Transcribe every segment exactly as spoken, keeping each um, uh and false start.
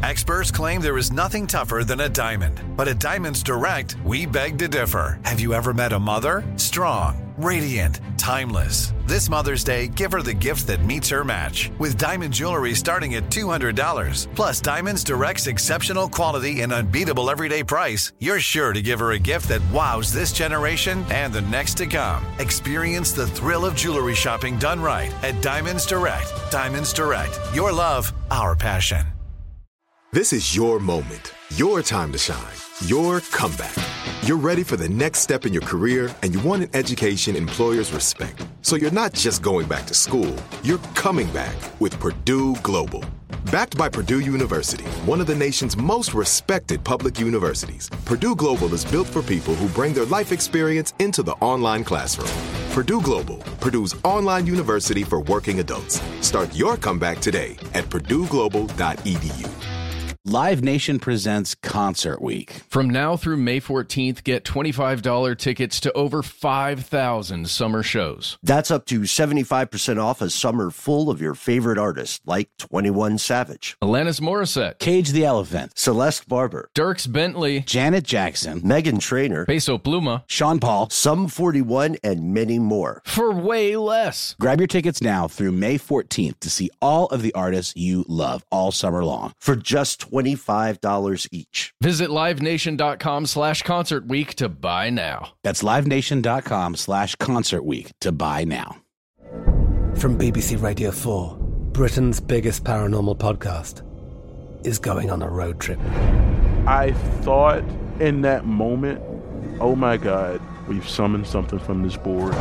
Experts claim there is nothing tougher than a diamond. But at Diamonds Direct, we beg to differ. Have you ever met a mother? Strong, radiant, timeless. This Mother's Day, give her the gift that meets her match. With diamond jewelry starting at two hundred dollars. Plus Diamonds Direct's exceptional quality and unbeatable everyday price, you're sure to give her a gift that wows this generation and the next to come. Experience the thrill of jewelry shopping done right at Diamonds Direct. Diamonds Direct. Your love, our passion. This is your moment, your time to shine, your comeback. You're ready for the next step in your career, and you want an education employers respect. So you're not just going back to school, you're coming back with Purdue Global. Backed by Purdue University, one of the nation's most respected public universities, Purdue Global is built for people who bring their life experience into the online classroom. Purdue Global, Purdue's online university for working adults. Start your comeback today at purdue global dot e d u. Live Nation presents Concert Week. From now through May fourteenth, get twenty-five dollars tickets to over five thousand summer shows. That's up to seventy-five percent off a summer full of your favorite artists, like twenty-one Savage, Alanis Morissette, Cage the Elephant, Celeste Barber, Dierks Bentley, Janet Jackson, Meghan Trainor, Peso Pluma, Sean Paul, Sum forty-one, and many more. For way less. Grab your tickets now through May fourteenth to see all of the artists you love all summer long. For just twenty-five dollars each. Visit livenation.com slash concert week to buy now. That's livenation.com slash concert week to buy now. From B B C Radio four, Britain's biggest paranormal podcast is going on a road trip. I thought in that moment, oh my God, we've summoned something from this board.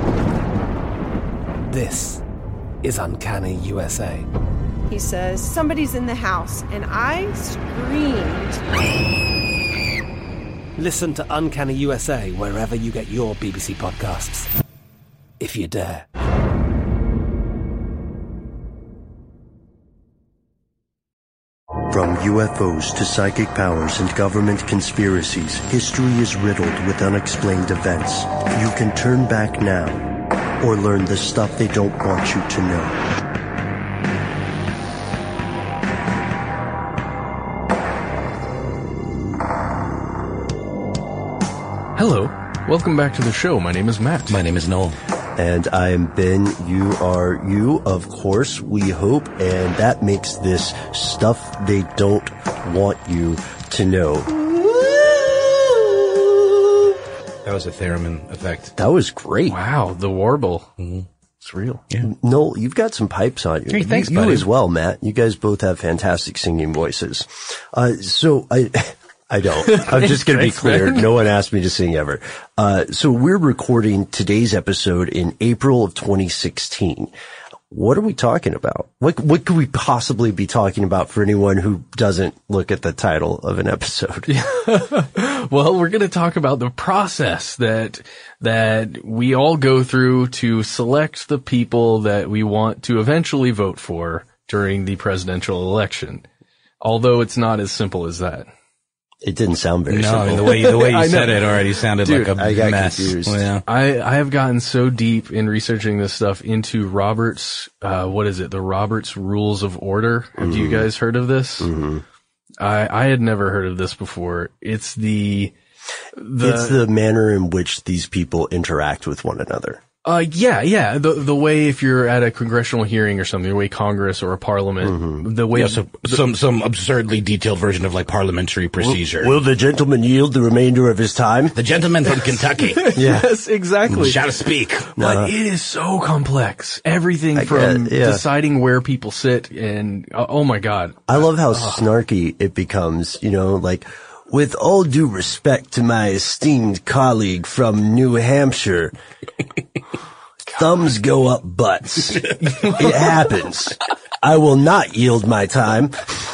This is Uncanny U S A. He says, somebody's in the house, and I screamed. Listen to Uncanny U S A wherever you get your B B C podcasts, if you dare. From U F Os to psychic powers and government conspiracies, history is riddled with unexplained events. You can turn back now, or learn the stuff they don't want you to know. Hello. Welcome back to the show. My name is Matt. My name is Noel. And I am Ben. You are you, of course, we hope. And that makes this stuff they don't want you to know. That was a theremin effect. That was great. Wow, the warble. Mm-hmm. It's real. Yeah. Noel, you've got some pipes on you. Hey, thanks, you, buddy. You as well, Matt. You guys both have fantastic singing voices. Uh, so I... I don't. I'm just going to be clear. No one asked me to sing ever. Uh, so we're recording today's episode in April of twenty sixteen. What are we talking about? What, what could we possibly be talking about for anyone who doesn't look at the title of an episode? Well, we're going to talk about the process that, that we all go through to select the people that we want to eventually vote for during the presidential election. Although it's not as simple as that. It didn't sound very no, simple. I mean, the way, the way you said it already sounded Dude, like a I got mess. confused. Well, yeah. I, I have gotten so deep in researching this stuff into Robert's, uh, what is it? The Robert's Rules of Order. Have Mm-hmm. you guys heard of this? Mm-hmm. I, I had never heard of this before. It's the, the, it's the manner in which these people interact with one another. Uh, yeah, yeah. The, the way if you're at a congressional hearing or something, the way Congress or a parliament, Mm-hmm. the way. Yeah, so the, some, some absurdly detailed version of like parliamentary procedure. Will, will the gentleman yield the remainder of his time? The gentleman from Kentucky. Yes, exactly. Shall speak. But Uh, it is so complex. Everything I from get- yeah. deciding where people sit and, uh, oh my God. I love how snarky it becomes, you know, like, with all due respect to my esteemed colleague from New Hampshire, thumbs go up butts. It happens. I will not yield my time.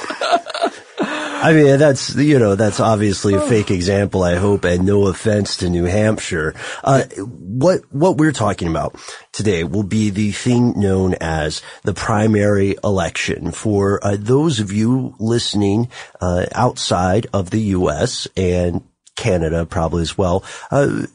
I mean, that's, you know, that's obviously a fake example, I hope, and no offense to New Hampshire. Uh, what, what we're talking about today will be the thing known as the primary election for, uh, those of you listening, uh, outside of the U S and Canada probably as well. Uh,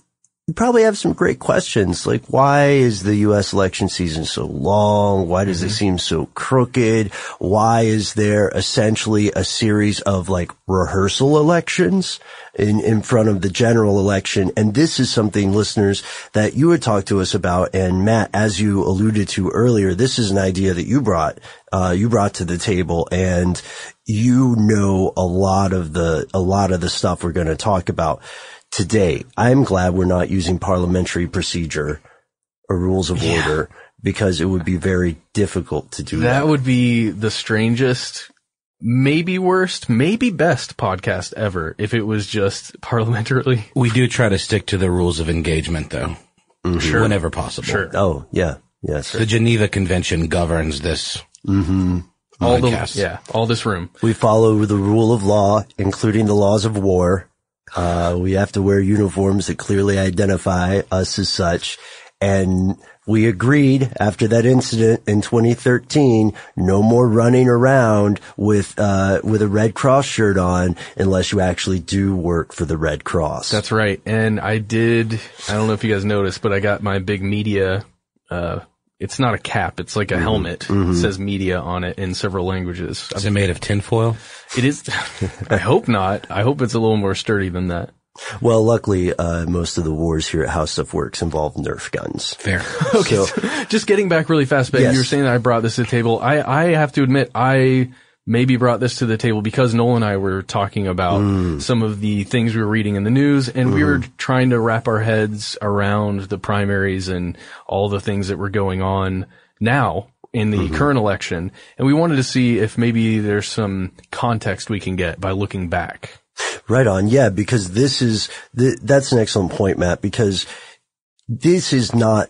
you probably have some great questions, like why is the U S election season so long? Why does mm-hmm. it seem so crooked? Why is there essentially a series of like rehearsal elections in, in front of the general election? And this is something, listeners, that you had talked to us about. And Matt, as you alluded to earlier, this is an idea that you brought, uh, you brought to the table, and you know a lot of the, a lot of the stuff we're going to talk about today. I'm glad we're not using parliamentary procedure or rules of yeah. order, because it would be very difficult to do that. That would be the strangest, maybe worst, maybe best podcast ever if it was just parliamentarily. We do try to stick to the rules of engagement, though, mm-hmm. sure. whenever possible. Sure. Oh, yeah. Yes. The Geneva Convention governs this. Mm-hmm. All the, yeah, all this room. We follow the rule of law, including the laws of war. Uh, we have to wear uniforms that clearly identify us as such. And we agreed after that incident in twenty thirteen, no more running around with, uh, with a Red Cross shirt on unless you actually do work for the Red Cross. That's right. And I did, I don't know if you guys noticed, but I got my big media, uh, it's not a cap. It's like a mm-hmm. helmet. Mm-hmm. It says media on it in several languages. Is it made of tinfoil? It is. I hope not. I hope it's a little more sturdy than that. Well, luckily, uh, most of the wars here at How Stuff Works involve Nerf guns. Fair. Okay. So, just getting back really fast, Ben, yes. you were saying that I brought this to the table. I, I have to admit, I maybe brought this to the table because Noel and I were talking about mm. some of the things we were reading in the news, and mm. we were trying to wrap our heads around the primaries and all the things that were going on now in the mm-hmm. current election. And we wanted to see if maybe there's some context we can get by looking back. Right on. Yeah, because this is, th- that's an excellent point, Matt, because this is not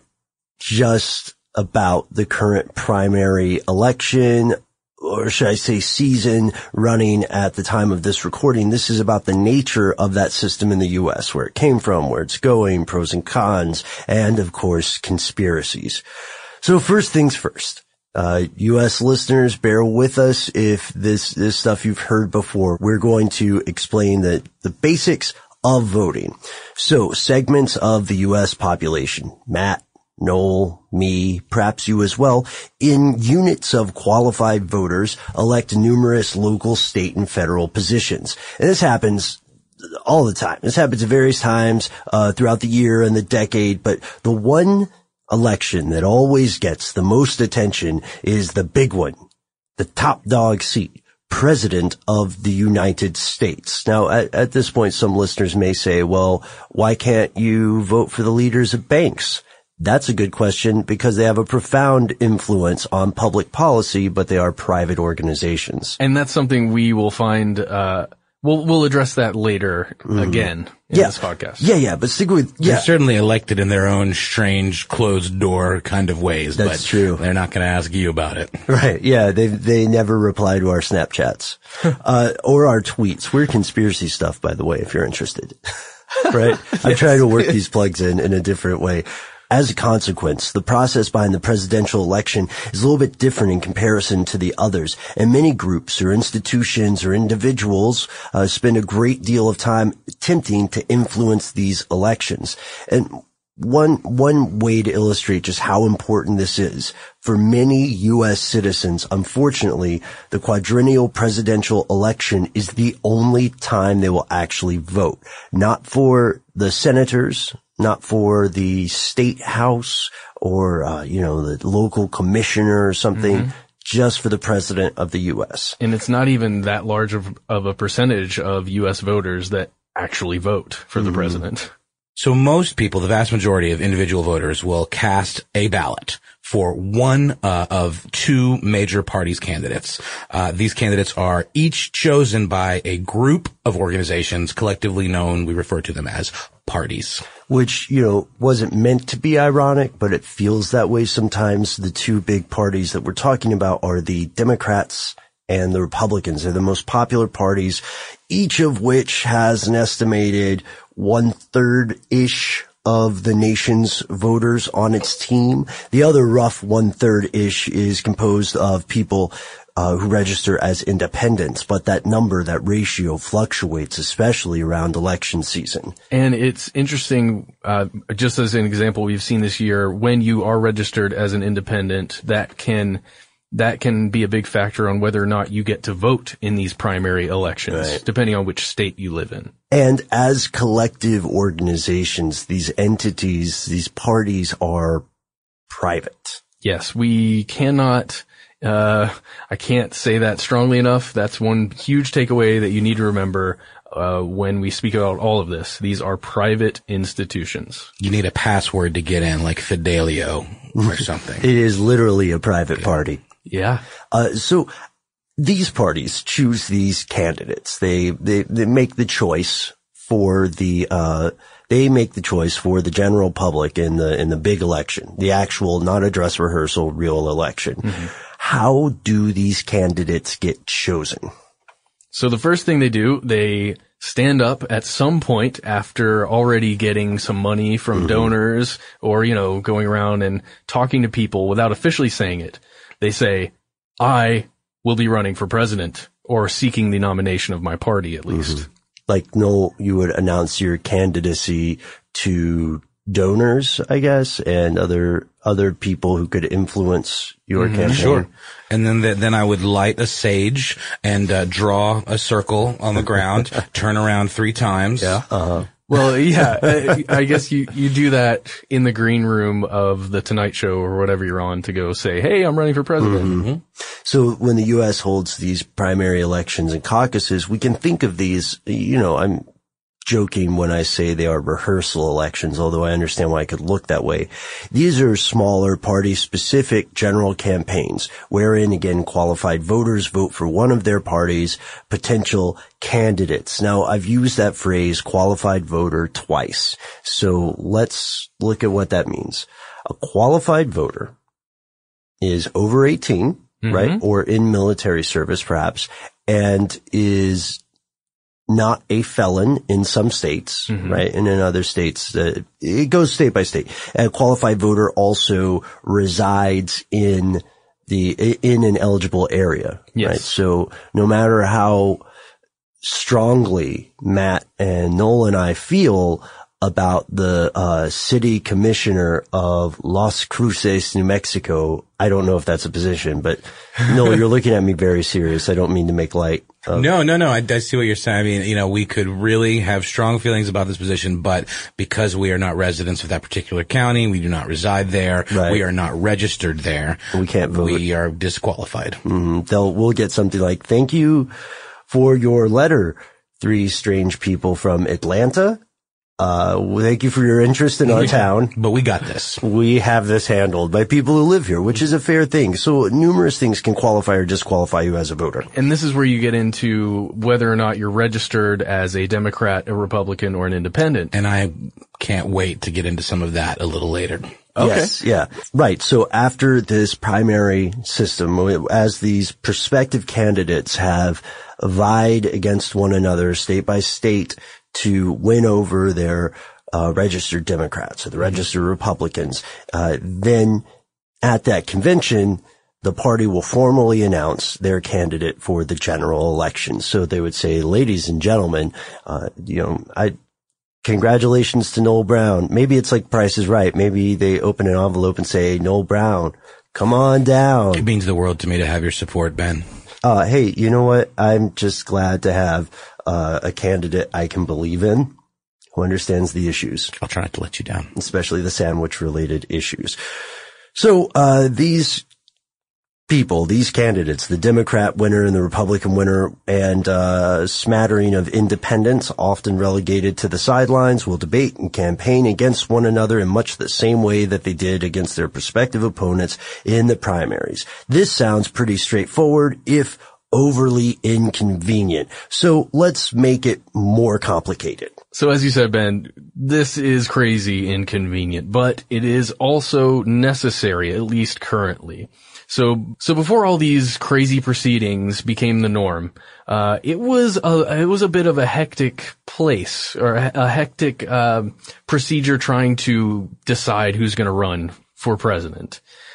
just about the current primary election, or should I say season running at the time of this recording. This is about the nature of that system in the U S, where it came from, where it's going, pros and cons, and of course, conspiracies. So first things first. Uh, U S listeners, bear with us if this, this stuff you've heard before. We're going to explain the, the basics of voting. So segments of the U S population, Matt, Noel, me, perhaps you as well, in units of qualified voters elect numerous local, state, and federal positions. And this happens all the time. This happens at various times, uh, throughout the year and the decade, but the one election that always gets the most attention is the big one, the top dog seat, President of the United States. Now, at, at this point, some listeners may say, well, why can't you vote for the leaders of banks? That's a good question, because they have a profound influence on public policy, but they are private organizations. And that's something we will find, uh, we'll, we'll address that later mm. again in yeah. this podcast. Yeah, yeah, but stick with, yeah. They're certainly elected in their own strange, closed door kind of ways. That's but true. They're not going to ask you about it. Right, yeah, they, they never reply to our Snapchats, uh, or our tweets. We're conspiracy stuff, by the way, if you're interested. Right? yes. I try to work these plugs in in a different way. As a consequence, the process behind the presidential election is a little bit different in comparison to the others, and many groups or institutions or individuals uh, spend a great deal of time attempting to influence these elections. And one one way to illustrate just how important this is, for many U S citizens, unfortunately, the quadrennial presidential election is the only time they will actually vote. Not for the senators, not for the state house or, uh, you know, the local commissioner or something, mm-hmm. just for the president of the U S. And it's not even that large of, of a percentage of U S voters that actually vote for mm-hmm. the president. So most people, the vast majority of individual voters, will cast a ballot for one uh, of two major parties' candidates. Uh, these candidates are each chosen by a group of organizations collectively known, we refer to them as parties. Which, you know, wasn't meant to be ironic, but it feels that way sometimes. The two big parties that we're talking about are the Democrats and the Republicans. They're the most popular parties, each of which has an estimated one-third-ish of the nation's voters on its team. The other rough one-third-ish is composed of people uh, who register as independents, but that number, that ratio fluctuates, especially around election season. And it's interesting, uh, just as an example we've seen this year, when you are registered as an independent, that can that can be a big factor on whether or not you get to vote in these primary elections, right, depending on which state you live in. And as collective organizations, these entities, these parties are private. Yes, we cannot, uh, I can't say that strongly enough. That's one huge takeaway that you need to remember, uh, when we speak about all of this. These are private institutions. You need a password to get in, like Fidelio or something. It is literally a private party. Yeah. Uh, so these parties choose these candidates. They, they, they make the choice for the, uh, they make the choice for the general public in the, in the big election, the actual, not a dress rehearsal, real election. Mm-hmm. How do these candidates get chosen? So the first thing they do, they stand up at some point after already getting some money from mm-hmm. donors or, you know, going around and talking to people without officially saying it. They say, I will be running for president or seeking the nomination of my party at least. Mm-hmm. Like, no, you would announce your candidacy to donors, I guess, and other, other people who could influence your mm-hmm. campaign. Sure. And then, the, then I would light a sage and, uh, draw a circle on the ground, turn around three times. Yeah. Uh-huh. Well, yeah, I, I guess you, you do that in the green room of the Tonight Show or whatever you're on to go say, hey, I'm running for president. Mm-hmm. So when the U S holds these primary elections and caucuses, we can think of these, you know, I'm joking when I say they are rehearsal elections, although I understand why it could look that way. These are smaller party-specific general campaigns, wherein, again, qualified voters vote for one of their party's potential candidates. Now, I've used that phrase, qualified voter, twice. So let's look at what that means. A qualified voter is over eighteen, mm-hmm. right, or in military service, perhaps, and is not a felon in some states, mm-hmm. right? And in other states, uh, it goes state by state. A qualified voter also resides in the, in an eligible area, yes. right? So no matter how strongly Matt and Noel and I feel about the, uh, city commissioner of Las Cruces, New Mexico, I don't know if that's a position, but Noel, you're looking at me very serious. I don't mean to make light. Um, no, no, no. I, I see what you're saying. I mean, you know, we could really have strong feelings about this position, but because we are not residents of that particular county, we do not reside there, right. we are not registered there, we can't vote. We are disqualified. Mm-hmm. They'll, we'll get something like, thank you for your letter, three strange people from Atlanta. Uh, thank you for your interest in our town. But we got this. We have this handled by people who live here, which is a fair thing. So numerous things can qualify or disqualify you as a voter. And this is where you get into whether or not you're registered as a Democrat, a Republican, or an independent. And I can't wait to get into some of that a little later. Okay. Yes, yeah. Right. So after this primary system, as these prospective candidates have vied against one another state by state to win over their uh registered Democrats or the registered Republicans, uh then at that convention, the party will formally announce their candidate for the general election. So they would say, ladies and gentlemen, uh you know, I congratulations to Noel Brown. Maybe it's like Price is Right. Maybe they open an envelope and say, Noel Brown, come on down. It means the world to me to have your support, Ben. Uh hey, you know what? I'm just glad to have Uh, a candidate I can believe in, who understands the issues. I'll try not to let you down. Especially the sandwich-related issues. So, uh, these people, these candidates, the Democrat winner and the Republican winner, and uh, smattering of independents, often relegated to the sidelines, will debate and campaign against one another in much the same way that they did against their prospective opponents in the primaries. This sounds pretty straightforward, if overly inconvenient. So let's make it more complicated. So as you said, Ben, this is crazy inconvenient, but it is also necessary, at least currently. So, so before all these crazy proceedings became the norm, uh, it was a, it was a bit of a hectic place, or a, a hectic, uh, procedure trying to decide who's gonna run for president.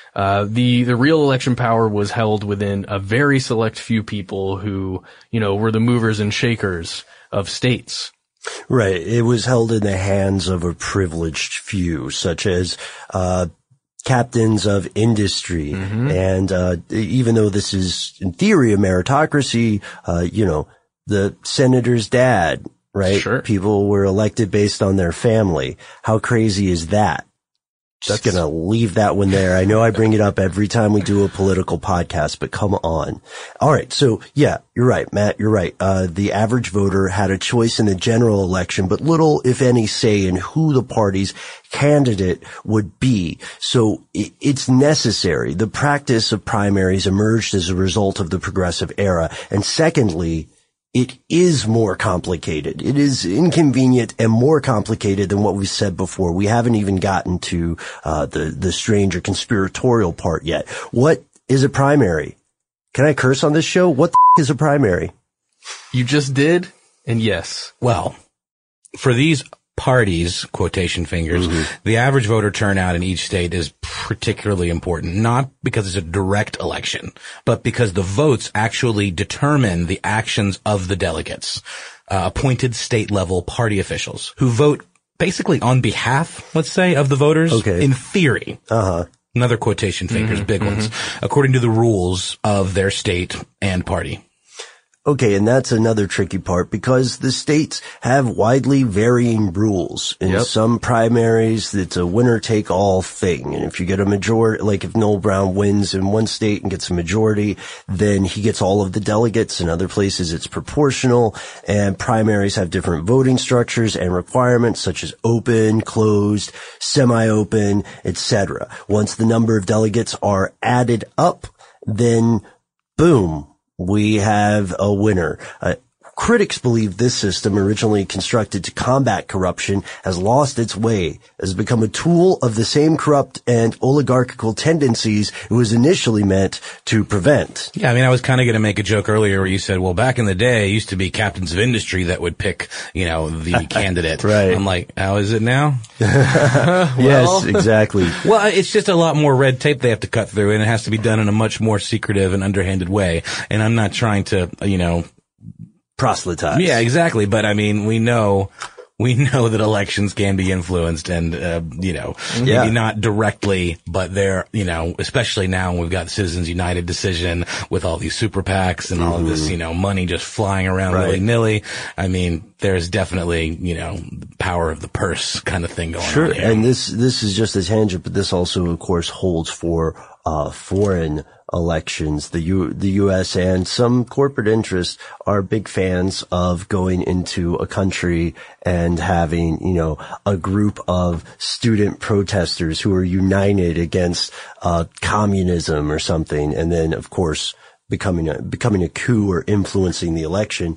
Uh, the, the real election power was held within a very select few people who, you know, were the movers and shakers of states. Right. It was held in the hands of a privileged few, such as, uh, captains of industry. Mm-hmm. And, uh, even though this is in theory a meritocracy, uh, you know, the senator's dad, right? Sure. People were elected based on their family. How crazy is that? Just gonna leave that one there. I know I bring it up every time we do a political podcast, but come on. All right. So yeah, you're right, Matt. You're right. Uh, the average voter had a choice in the general election, but little, if any, say in who the party's candidate would be. So it, it's necessary. The practice of primaries emerged as a result of the progressive era. And secondly, it is more complicated. It is inconvenient and more complicated than what we said before. We haven't even gotten to uh the the strange or conspiratorial part yet. What is a primary? Can I curse on this show? What the f- is a primary? You just did, and yes. Well, for these parties, quotation fingers, mm-hmm. the average voter turnout in each state is particularly important, not because it's a direct election, but because the votes actually determine the actions of the delegates, uh, appointed state level party officials who vote basically on behalf, let's say, of the voters. Okay. In theory. Uh-huh. Another quotation fingers, mm-hmm, big mm-hmm. ones, according to the rules of their state and party. Okay, and that's another tricky part because the states have widely varying rules. In yep. some primaries, it's a winner-take-all thing. And if you get a majority, like if Noel Brown wins in one state and gets a majority, then he gets all of the delegates. In other places, it's proportional. And primaries have different voting structures and requirements such as open, closed, semi-open, et cetera. Once the number of delegates are added up, then boom. We have a winner. Uh, critics believe this system, originally constructed to combat corruption, has lost its way, has become a tool of the same corrupt and oligarchical tendencies it was initially meant to prevent. Yeah, I mean, I was kind of going to make a joke earlier where you said, well, back in the day, it used to be captains of industry that would pick, you know, the candidate. Right. I'm like, how is it now? well, yes, exactly. Well, it's just a lot more red tape they have to cut through, and it has to be done in a much more secretive and underhanded way. And I'm not trying to, you know, proselytize. Yeah, exactly. But I mean, we know, we know that elections can be influenced and, uh, you know, yeah. maybe not directly, but they're, you know, especially now when we've got the Citizens United decision with all these super PACs and mm-hmm. all of this, you know, money just flying around right. willy nilly. I mean, there's definitely, you know, the power of the purse kind of thing going sure. on here. And this, this is just a tangent, but this also, of course, holds for, uh, foreign elections. The U, the U S and some corporate interests are big fans of going into a country and having, you know, a group of student protesters who are united against, uh, communism or something. And then, of course, becoming a, becoming a coup or influencing the election.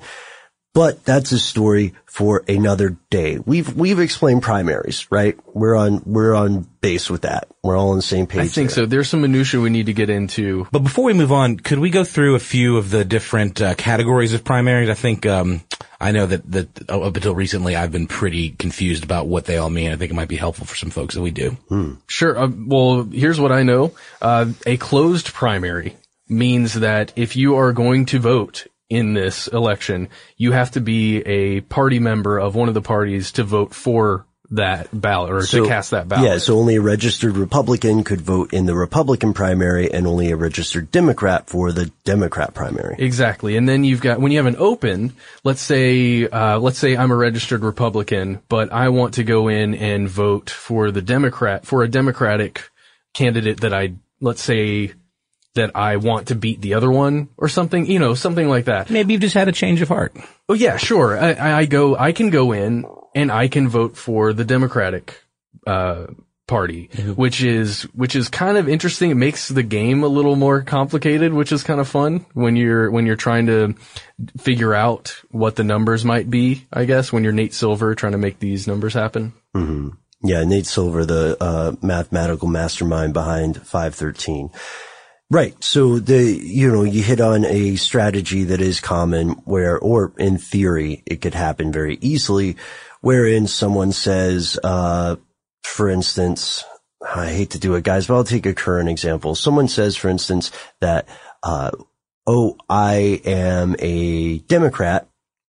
But that's a story for another day. We've, we've explained primaries, right? We're on, we're on base with that. We're all on the same page. I think there. so. There's some minutia we need to get into. But before we move on, could we go through a few of the different uh, categories of primaries? I think, um, I know that, that up until recently I've been pretty confused about what they all mean. I think it might be helpful for some folks that we do. Hmm. Sure. Uh, well, here's what I know. Uh, a closed primary means that if you are going to vote in this election, you have to be a party member of one of the parties to vote for that ballot or so, to cast that ballot. Yeah, so only a registered Republican could vote in the Republican primary and only a registered Democrat for the Democrat primary. Exactly. And then you've got, when you have an open, let's say, uh, let's say I'm a registered Republican, but I want to go in and vote for the Democrat, for a Democratic candidate that I, let's say, that I want to beat the other one or something, you know, something like that. Maybe you've just had a change of heart. Oh yeah, sure. I, I go, I can go in and I can vote for the Democratic, uh, party, mm-hmm. which is, which is kind of interesting. It makes the game a little more complicated, which is kind of fun when you're, when you're trying to figure out what the numbers might be, I guess, when you're Nate Silver trying to make these numbers happen. Mm-hmm. Yeah, Nate Silver, the, uh, mathematical mastermind behind five thirteen. Right. So the, you know, you hit on a strategy that is common where, or in theory, it could happen very easily, wherein someone says, uh, for instance, I hate to do it, guys, but I'll take a current example. Someone says, for instance, that, uh, oh, I am a Democrat,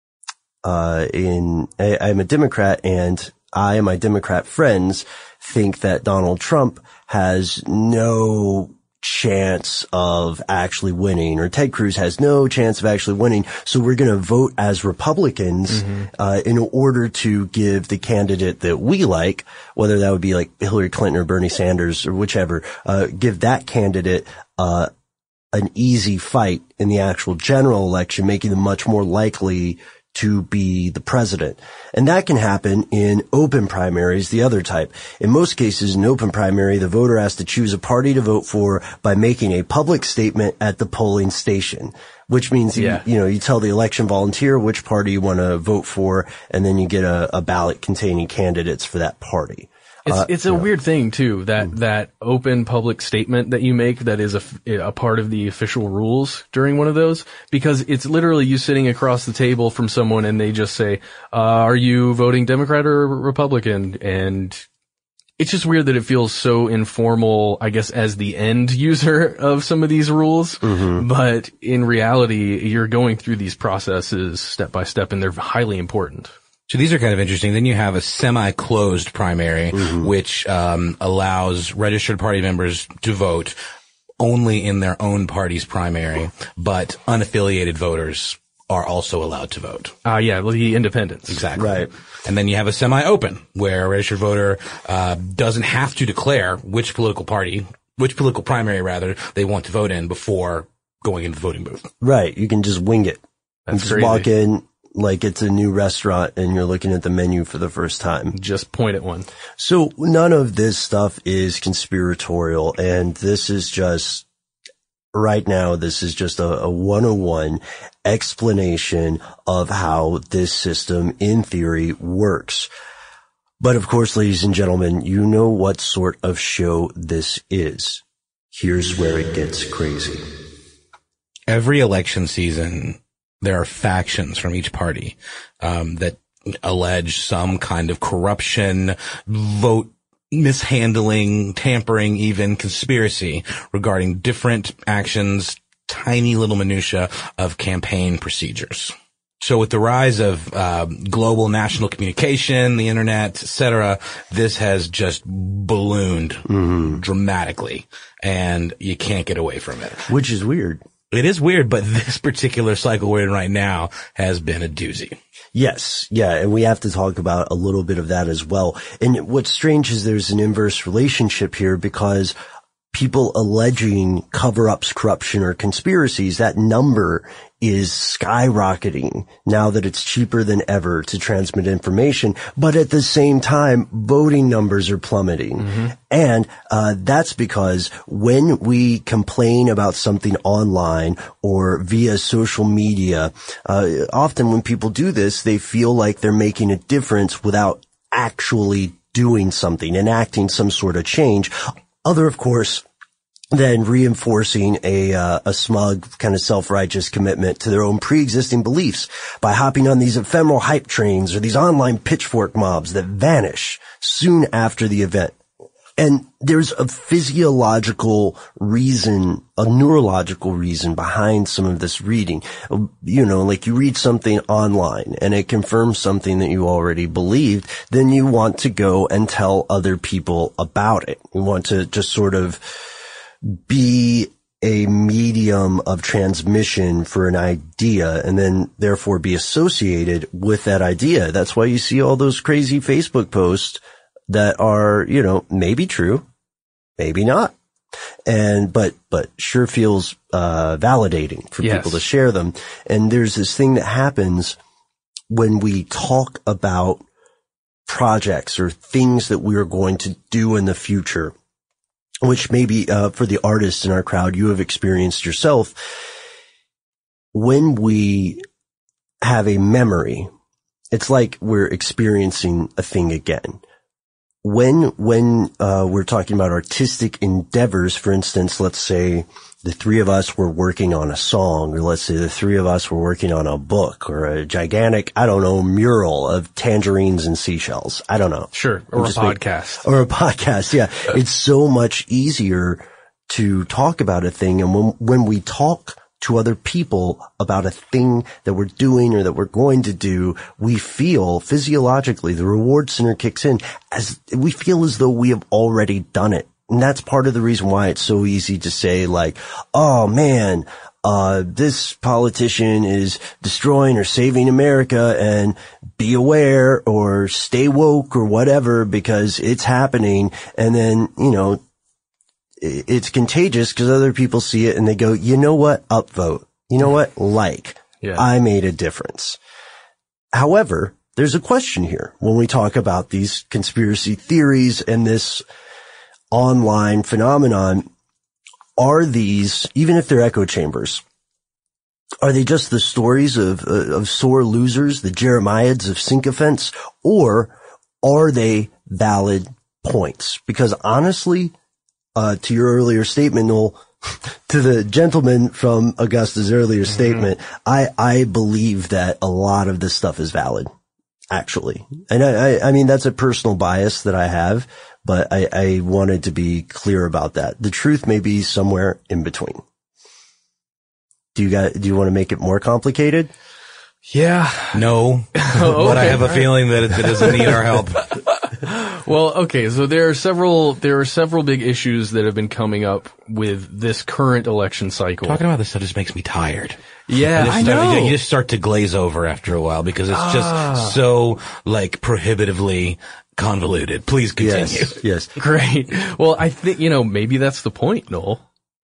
uh, in, I, I'm a Democrat, and I and my Democrat friends think that Donald Trump has no chance of actually winning, or Ted Cruz has no chance of actually winning. So we're going to vote as Republicans, mm-hmm. uh, in order to give the candidate that we like, whether that would be like Hillary Clinton or Bernie Sanders or whichever, uh, give that candidate, uh, an easy fight in the actual general election, making them much more likely to be the president. And that can happen in open primaries, the other type. In most cases, in open primary, the voter has to choose a party to vote for by making a public statement at the polling station, which means, yeah. you, you know, you tell the election volunteer which party you want to vote for, and then you get a, a ballot containing candidates for that party. It's, uh, it's a know. weird thing too, that, mm-hmm. that open public statement that you make that is a, a part of the official rules during one of those, because it's literally you sitting across the table from someone and they just say, uh, are you voting Democrat or Republican? And it's just weird that it feels so informal, I guess, as the end user of some of these rules. Mm-hmm. But in reality, you're going through these processes step by step, and they're highly important. So these are kind of interesting. Then you have a semi-closed primary, mm-hmm. which um allows registered party members to vote only in their own party's primary, but unaffiliated voters are also allowed to vote. Ah, uh, yeah, the independents. Exactly. Right. And then you have a semi-open, where a registered voter uh doesn't have to declare which political party, which political primary rather, they want to vote in before going into the voting booth. Right. You can just wing it. That's you just crazy. walk in like it's a new restaurant and you're looking at the menu for the first time. Just point at one. So none of this stuff is conspiratorial, and this is just, right now, this is just a, a one oh one explanation of how this system, in theory, works. But of course, ladies and gentlemen, you know what sort of show this is. Here's where it gets crazy. Every election season, there are factions from each party um that allege some kind of corruption, vote mishandling, tampering, even conspiracy regarding different actions, tiny little minutia of campaign procedures. So with the rise of uh, global national communication, the internet, et cetera, this has just ballooned mm-hmm. dramatically, and you can't get away from it. Which is weird. It is weird, but this particular cycle we're in right now has been a doozy. Yes. Yeah. And we have to talk about a little bit of that as well. And what's strange is there's an inverse relationship here, because people alleging cover-ups, corruption, or conspiracies, that number is skyrocketing now that it's cheaper than ever to transmit information. But at the same time, voting numbers are plummeting. Mm-hmm. And uh that's because when we complain about something online or via social media, uh often when people do this, they feel like they're making a difference without actually doing something, enacting some sort of change. Other, of course, then reinforcing a uh, a smug kind of self-righteous commitment to their own pre-existing beliefs by hopping on these ephemeral hype trains or these online pitchfork mobs that vanish soon after the event. And there's a physiological reason, a neurological reason behind some of this reading. You know, like you read something online and it confirms something that you already believed, then you want to go and tell other people about it. You want to just sort of be a medium of transmission for an idea, and then therefore be associated with that idea. That's why you see all those crazy Facebook posts that are, you know, maybe true, maybe not. And, but, but sure feels, uh, validating for yes. people to share them. And there's this thing that happens when we talk about projects or things that we are going to do in the future, which maybe, uh, for the artists in our crowd, you have experienced yourself. When we have a memory, it's like we're experiencing a thing again. when, when, uh, we're talking about artistic endeavors, for instance, let's say the three of us were working on a song, or let's say the three of us were working on a book or a gigantic, I don't know, mural of tangerines and seashells. I don't know. Sure. Or a podcast. Make, or a podcast. Yeah. It's so much easier to talk about a thing. And when, when we talk to other people about a thing that we're doing or that we're going to do, we feel physiologically, the reward center kicks in as we feel as though we have already done it. And that's part of the reason why it's so easy to say like, oh man, uh, this politician is destroying or saving America, and be aware or stay woke or whatever because it's happening. And then, you know, it's contagious because other people see it and they go, you know what? Upvote. You know what? Like, yeah. I made a difference. However, there's a question here when we talk about these conspiracy theories and this online phenomenon. Are these, even if they're echo chambers, are they just the stories of, uh, of sore losers, the Jeremiads of sycophants, or are they valid points? Because honestly, Uh, to your earlier statement, Noel, to the gentleman from Augusta's earlier mm-hmm. statement, I, I believe that a lot of this stuff is valid, actually. And I, I, I mean, that's a personal bias that I have, but I, I wanted to be clear about that. The truth may be somewhere in between. Do you got, do you want to make it more complicated? Yeah. No. Oh, but okay. I have a feeling that it, it doesn't need our help. Well, okay, so there are several, there are several big issues that have been coming up with this current election cycle. Talking about this stuff just makes me tired. Yeah, I, I know. Start, you just start to glaze over after a while because it's just ah. so, like, prohibitively convoluted. Please continue. Yes, yes. Great. Well, I think, you know, maybe that's the point, Noel.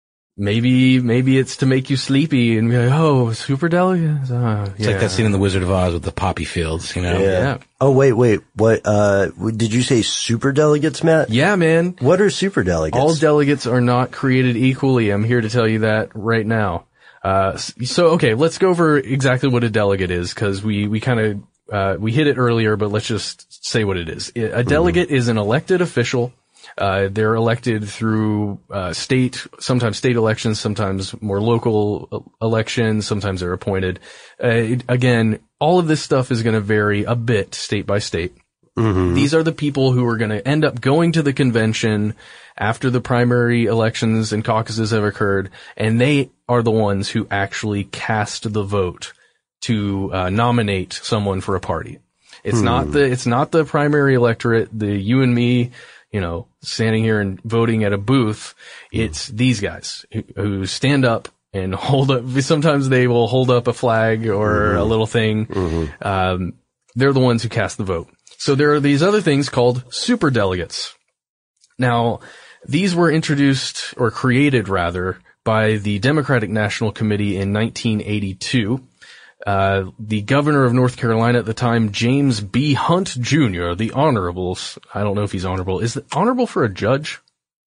Maybe, maybe it's to make you sleepy and be like, oh, superdelegates. Uh, it's yeah. like that scene in The Wizard of Oz with the poppy fields, you know? Yeah. yeah. Oh, wait, wait. What, uh, did you say superdelegates, Matt? Yeah, man. What are superdelegates? All delegates are not created equally. I'm here to tell you that right now. Uh, so, okay, let's go over exactly what a delegate is, cause we, we kind of, uh, we hit it earlier, but let's just say what it is. A delegate mm-hmm. is an elected official. Uh, they're elected through, uh, state, sometimes state elections, sometimes more local elections, sometimes they're appointed. Uh, again, all of this stuff is going to vary a bit state by state. Mm-hmm. These are the people who are going to end up going to the convention after the primary elections and caucuses have occurred, and they are the ones who actually cast the vote to, uh, nominate someone for a party. It's hmm. not the, it's not the primary electorate, the you and me, you know, standing here and voting at a booth. It's these guys who, who stand up and hold up. Sometimes they will hold up a flag or mm-hmm. a little thing. Mm-hmm. Um, they're the ones who cast the vote. So there are these other things called superdelegates. Now, these were introduced or created rather by the Democratic National Committee in nineteen eighty-two. Uh, the governor of North Carolina at the time, James B. Hunt Junior, the honorables. I don't know if he's honorable. Is it honorable for a judge?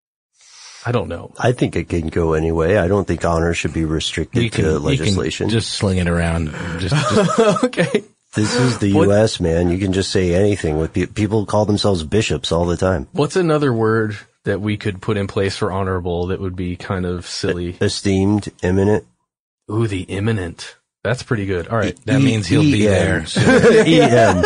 I don't know. I think it can go anyway. I don't think honor should be restricted can, to legislation. Just sling it around. Just, just. Okay. This is the what? U S, man. You can just say anything. With pe- people call themselves bishops all the time. What's another word that we could put in place for honorable that would be kind of silly? Esteemed, eminent. Ooh, the eminent. That's pretty good. All right. That e- means he'll e- be there. E M.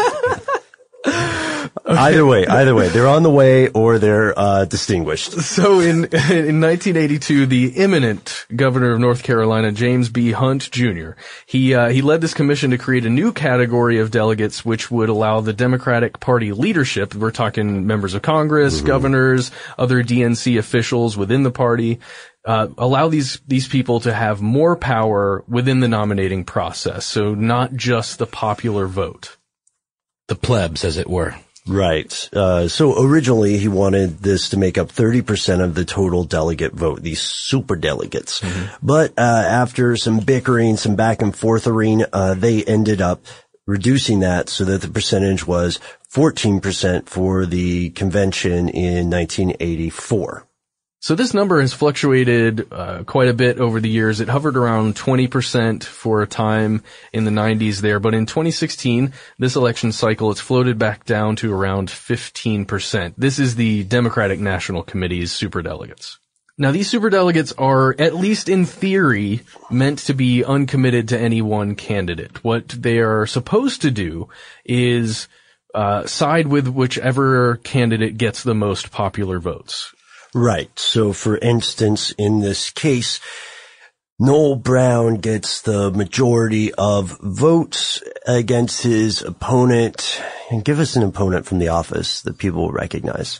Okay. Either way, either way, they're on the way or they're uh distinguished. So in in nineteen eighty-two, the eminent governor of North Carolina, James B. Hunt Junior, he uh he led this commission to create a new category of delegates which would allow the Democratic Party leadership, we're talking members of Congress, mm-hmm. governors, other D N C officials within the party, uh allow these these people to have more power within the nominating process. So not just the popular vote. The plebs, as it were. Right. Uh, so originally he wanted this to make up thirty percent of the total delegate vote, these super delegates. Mm-hmm. But, uh, after some bickering, some back and forthering, uh, they ended up reducing that so that the percentage was fourteen percent for the convention in nineteen eighty-four. So this number has fluctuated uh, quite a bit over the years. It hovered around twenty percent for a time in the nineties there, but in twenty sixteen, this election cycle, it's floated back down to around fifteen percent. This is the Democratic National Committee's superdelegates. Now, these superdelegates are, at least in theory, meant to be uncommitted to any one candidate. What they are supposed to do is uh side with whichever candidate gets the most popular votes. Right. So, for instance, in this case, Noel Brown gets the majority of votes against his opponent. And give us an opponent from the office that people will recognize.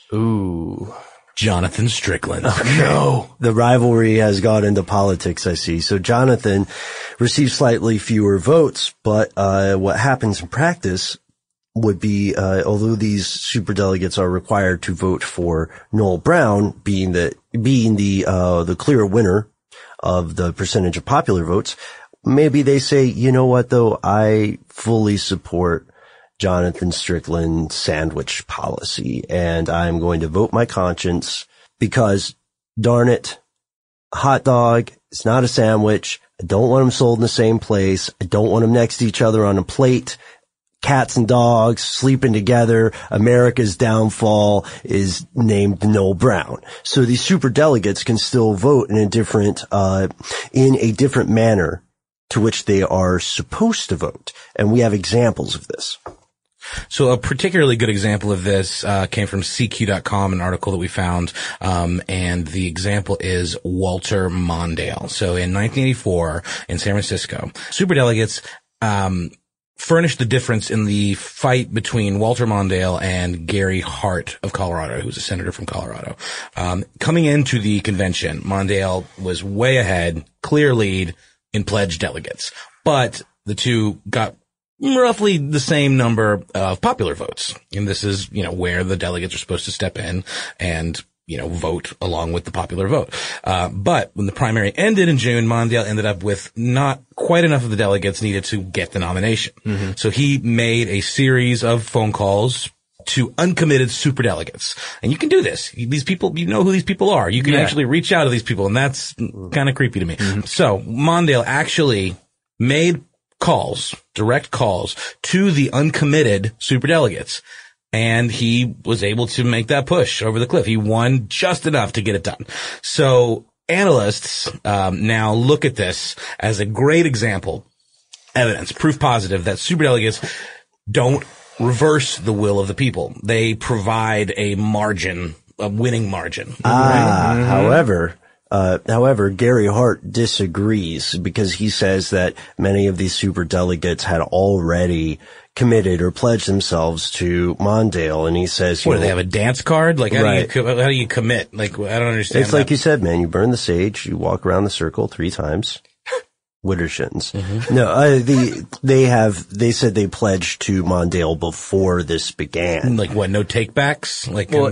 Ooh. Jonathan Strickland. Okay. No. The rivalry has got into politics, I see. So Jonathan receives slightly fewer votes, but uh what happens in practice would be, uh, although these superdelegates are required to vote for Noel Brown, being the, being the, uh, the clear winner of the percentage of popular votes, maybe they say, you know what though, I fully support Jonathan Strickland's sandwich policy, and I'm going to vote my conscience because, darn it, a hot dog is not a sandwich. I don't want them sold in the same place. I don't want them next to each other on a plate. Cats and dogs sleeping together. America's downfall is named Noel Brown. So these superdelegates can still vote in a different, uh, in a different manner to which they are supposed to vote. And we have examples of this. So a particularly good example of this uh came from C Q dot com, an article that we found, um and the example is Walter Mondale. So in nineteen eighty-four in San Francisco, superdelegates um furnished the difference in the fight between Walter Mondale and Gary Hart of Colorado, who's a senator from Colorado. Um coming into the convention, Mondale was way ahead, clear lead in pledged delegates, but the two got roughly the same number of popular votes. And this is, you know, where the delegates are supposed to step in and, you know, vote along with the popular vote. Uh, but when the primary ended in June, Mondale ended up with not quite enough of the delegates needed to get the nomination. Mm-hmm. So he made a series of phone calls to uncommitted superdelegates. And you can do this. These people, you know who these people are. You can yeah. actually reach out to these people, and that's kind of creepy to me. Mm-hmm. So Mondale actually made calls, direct calls to the uncommitted superdelegates. And he was able to make that push over the cliff. He won just enough to get it done. So analysts um, now look at this as a great example, evidence, proof positive that superdelegates don't reverse the will of the people. They provide a margin, a winning margin. Ah, right? however... Uh, however, Gary Hart disagrees because he says that many of these superdelegates had already committed or pledged themselves to Mondale, and he says, you what, know, do they have a dance card? Like, how, right. do you, how do you commit? Like, I don't understand. It's that. Like you said, man, you burn the sage, you walk around the circle three times. Widdershins. Mm-hmm. No, uh, the, they have, they said they pledged to Mondale before this began. Like what, no takebacks? Like, well, um,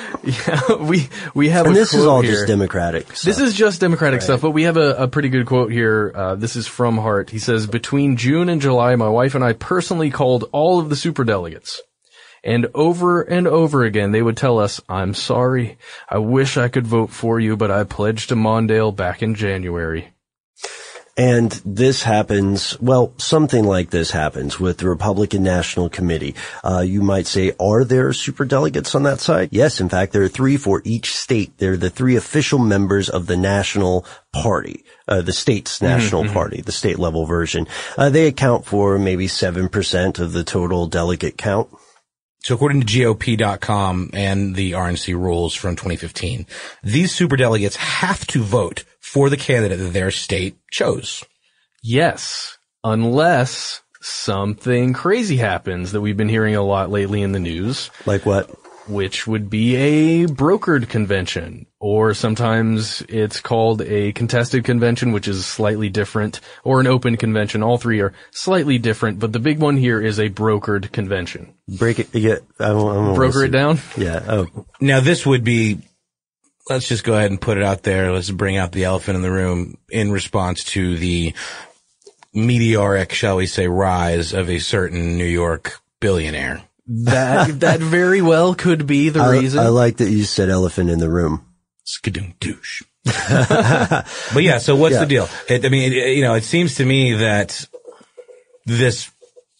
yeah, we, we have and a this is all here. just Democratic stuff. This is just Democratic right. stuff, but we have a, a pretty good quote here. Uh, this is from Hart. He says, between June and July, my wife and I personally called all of the superdelegates. And over and over again, they would tell us, I'm sorry. I wish I could vote for you, but I pledged to Mondale back in January. And this happens, well, something like this happens with the Republican National Committee. Uh, you might say, are there superdelegates on that side? Yes, in fact, there are three for each state. They're the three official members of the National Party, uh, the state's National mm-hmm. Party, the state level version. Uh, they account for maybe seven percent of the total delegate count. So according to G O P dot com and the R N C rules from twenty fifteen, these superdelegates have to vote for the candidate that their state chose. Yes, unless something crazy happens that we've been hearing a lot lately in the news. Like what? Which would be a brokered convention, or sometimes it's called a contested convention, which is slightly different, or an open convention. All three are slightly different, but the big one here is a brokered convention. Break it, yeah, I don't, I don't Broker it down? Yeah, oh. Now this would be, let's just go ahead and put it out there. Let's bring out the elephant in the room in response to the meteoric, shall we say, rise of a certain New York billionaire. That, that very well could be the I, reason. I like that you said elephant in the room. Skadoo douche. But yeah, so what's Yeah. the deal? It, I mean, it, you know, it seems to me that this,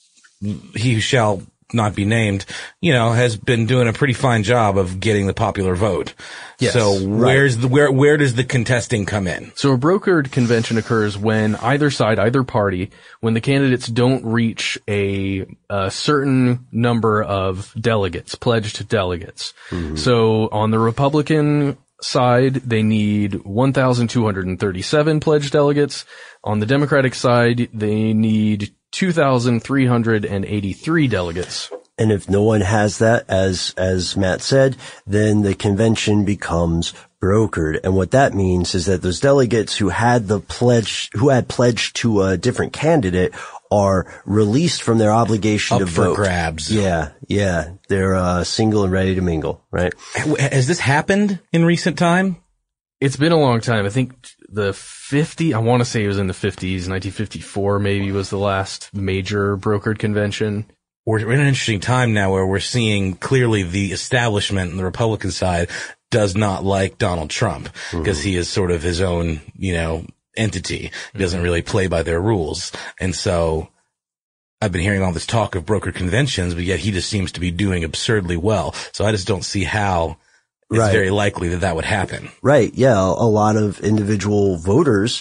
he who shall not be named, you know, has been doing a pretty fine job of getting the popular vote. Yes, so where's right. the, where, where does the contesting come in? So a brokered convention occurs when either side, either party, when the candidates don't reach a, a certain number of delegates, pledged delegates. Mm-hmm. So on the Republican side, they need one thousand two hundred thirty-seven pledged delegates. On the Democratic side, they need two thousand three hundred eighty-three delegates. And if no one has that, as, as Matt said, then the convention becomes brokered. And what that means is that those delegates who had the pledge, who had pledged to a different candidate are released from their obligation Up to for vote. grabs. Yeah, yeah. They're, uh, single and ready to mingle, right? Has this happened in recent time? It's been a long time. I think the fifty, I want to say it was in the fifties, nineteen fifty-four maybe was the last major brokered convention. We're in an interesting time now where we're seeing clearly the establishment on the Republican side does not like Donald Trump because mm-hmm. he is sort of his own, you know, entity. He doesn't really play by their rules. And so I've been hearing all this talk of brokered conventions, but yet he just seems to be doing absurdly well. So I just don't see how it's right. very likely that that would happen. Right. Yeah. A lot of individual voters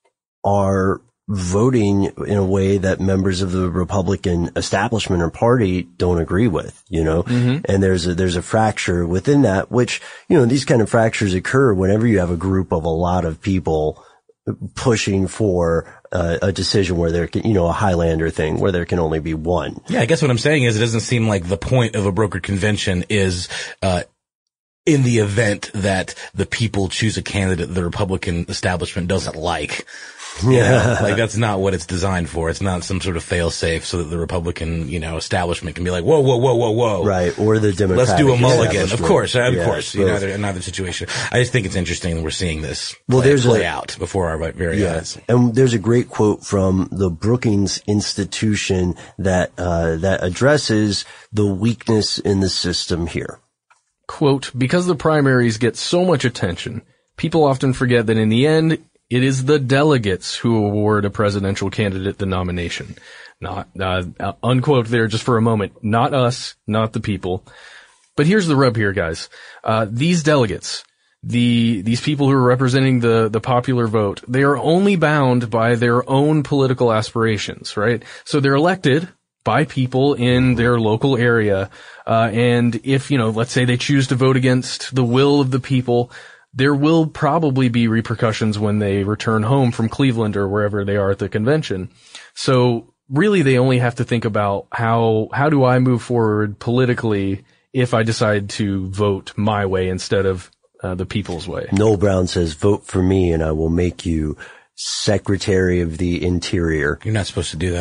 are voting in a way that members of the Republican establishment or party don't agree with, you know, mm-hmm. and there's a, there's a fracture within that, which, you know, these kind of fractures occur whenever you have a group of a lot of people pushing for uh, a decision where there can, you know, a Highlander thing where there can only be one. Yeah. I guess what I'm saying is it doesn't seem like the point of a brokered convention is, uh, in the event that the people choose a candidate the Republican establishment doesn't like. You know, like that's not what it's designed for. It's not some sort of fail-safe so that the Republican, you know, establishment can be like, whoa, whoa, whoa, whoa, whoa. Right. Or the Democratic. Let's do a mulligan. Of course. Of yeah, course. You know, another situation. I just think it's interesting that we're seeing this play, well, there's play a, out before our very yeah. eyes. And there's a great quote from the Brookings Institution that, uh, that addresses the weakness in the system here. Quote, because the primaries get so much attention, people often forget that in the end, it is the delegates who award a presidential candidate the nomination. Not, uh, unquote there just for a moment. Not us, not the people. But here's the rub here, guys. Uh, these delegates, the, these people who are representing the, the popular vote, they are only bound by their own political aspirations, right? So they're elected by people in their local area. Uh, and if, you know, let's say they choose to vote against the will of the people, there will probably be repercussions when they return home from Cleveland or wherever they are at the convention. So really they only have to think about how, how do I move forward politically if I decide to vote my way instead of uh, the people's way. Noel Brown says, vote for me and I will make you Secretary of the Interior. You're not supposed to do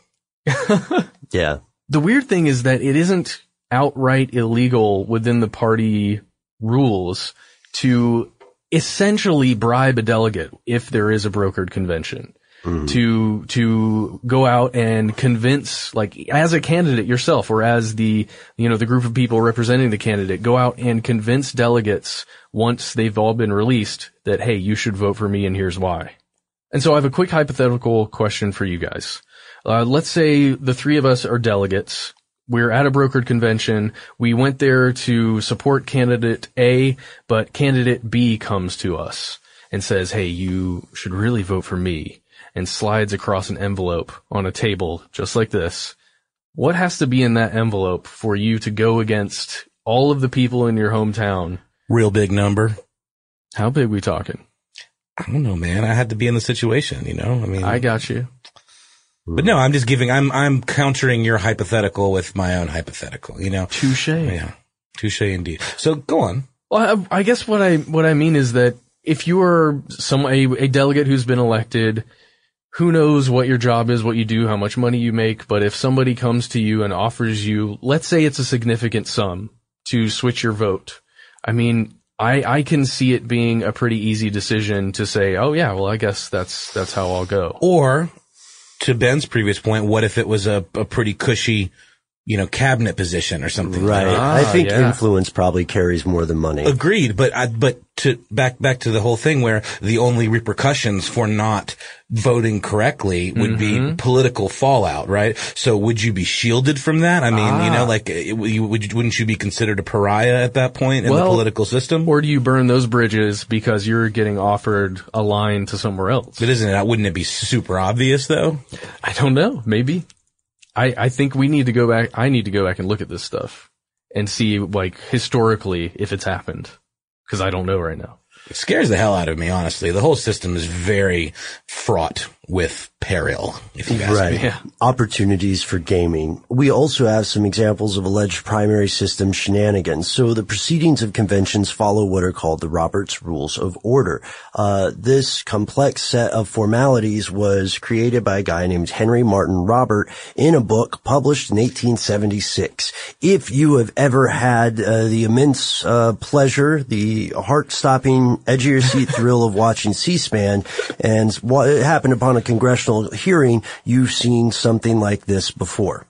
that. Yeah. The weird thing is that it isn't outright illegal within the party rules to essentially bribe a delegate if there is a brokered convention. Mm-hmm. To, to go out and convince, like, as a candidate yourself or as the, you know, the group of people representing the candidate, go out and convince delegates once they've all been released that, hey, you should vote for me and here's why. And so I have a quick hypothetical question for you guys. Uh, let's say the three of us are delegates. We're at a brokered convention. We went there to support candidate A, but candidate B comes to us and says, hey, you should really vote for me, and slides across an envelope on a table just like this. What has to be in that envelope for you to go against all of the people in your hometown? Real big number. How big we talking? I don't know, man. I had to be in the situation, you know? I mean, I got you. But no, I'm just giving, I'm, I'm countering your hypothetical with my own hypothetical, you know? Touche. Yeah. Touche indeed. So go on. Well, I, I guess what I, what I mean is that if you are some, a, a delegate who's been elected, who knows what your job is, what you do, how much money you make, but if somebody comes to you and offers you, let's say it's a significant sum to switch your vote, I mean, I, I can see it being a pretty easy decision to say, oh yeah, well, I guess that's, that's how I'll go. Or, to Ben's previous point, what if it was a, a pretty cushy you know, cabinet position or something. Right. Like that. I think yeah. influence probably carries more than money. Agreed. But I, but to back, back to the whole thing where the only repercussions for not voting correctly would Mm-hmm. be political fallout, right? So would you be shielded from that? I mean, Ah. you know, like, it, you, would, wouldn't you be considered a pariah at that point in Well, the political system? Or do you burn those bridges because you're getting offered a line to somewhere else? But isn't it, wouldn't it be super obvious though? I don't know. Maybe. I, I think we need to go back. I need to go back and look at this stuff and see, like, historically if it's happened. Cause I don't know right now. It scares the hell out of me, honestly. The whole system is very fraught with peril, if you ask Right. me. Yeah. Opportunities for gaming. We also have some examples of alleged primary system shenanigans. So the proceedings of conventions follow what are called the Roberts Rules of Order. Uh, this complex set of formalities was created by a guy named Henry Martin Robert in a book published in eighteen seventy-six. If you have ever had uh, the immense uh, pleasure, the heart-stopping, edge-of-your-seat thrill of watching C-SPAN, and what happened upon a congressional hearing, you've seen something like this before.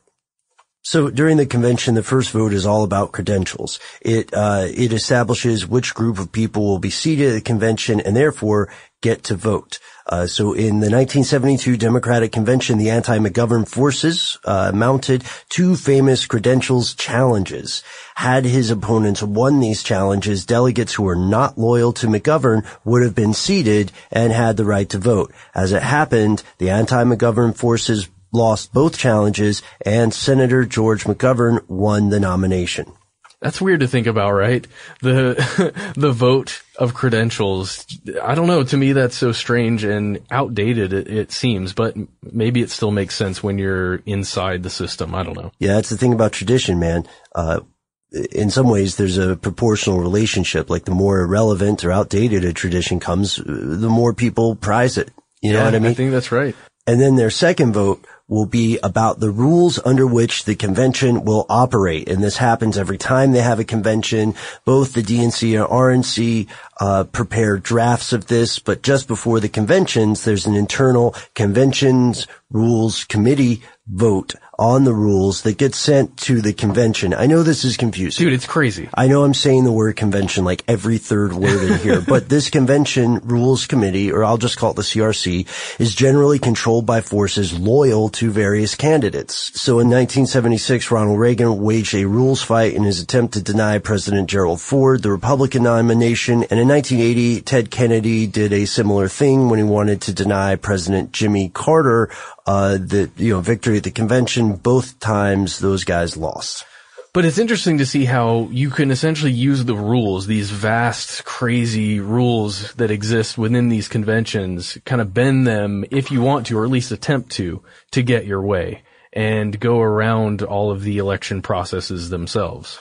So during the convention, the first vote is all about credentials. It, uh, it establishes which group of people will be seated at the convention and therefore get to vote. Uh, so in the nineteen seventy-two Democratic Convention, the anti-McGovern forces, uh, mounted two famous credentials challenges. Had his opponents won these challenges, delegates who were not loyal to McGovern would have been seated and had the right to vote. As it happened, the anti-McGovern forces lost both challenges and Senator George McGovern won the nomination. That's weird to think about, right? The, the vote of credentials. I don't know. To me, that's so strange and outdated, it, it seems, but maybe it still makes sense when you're inside the system. I don't know. Yeah, that's the thing about tradition, man. Uh, in some ways, there's a proportional relationship. Like the more irrelevant or outdated a tradition comes, the more people prize it. You know yeah, what I mean? I think that's right. And then their second vote will be about the rules under which the convention will operate. And this happens every time they have a convention. Both the D N C and R N C uh prepare drafts of this, but just before the conventions, there's an internal conventions rules committee vote on the rules that gets sent to the convention. I know this is confusing. Dude, it's crazy. I know I'm saying the word convention like every third word in here, but this convention rules committee, or I'll just call it the C R C, is generally controlled by forces loyal to various candidates. So in nineteen seventy-six, Ronald Reagan waged a rules fight in his attempt to deny President Gerald Ford the Republican nomination, and in nineteen eighty, Ted Kennedy did a similar thing when he wanted to deny President Jimmy Carter uh the, you know, victory at the convention. Both times those guys lost. But it's interesting to see how you can essentially use the rules, these vast, crazy rules that exist within these conventions, kind of bend them if you want to, or at least attempt to, to get your way and go around all of the election processes themselves.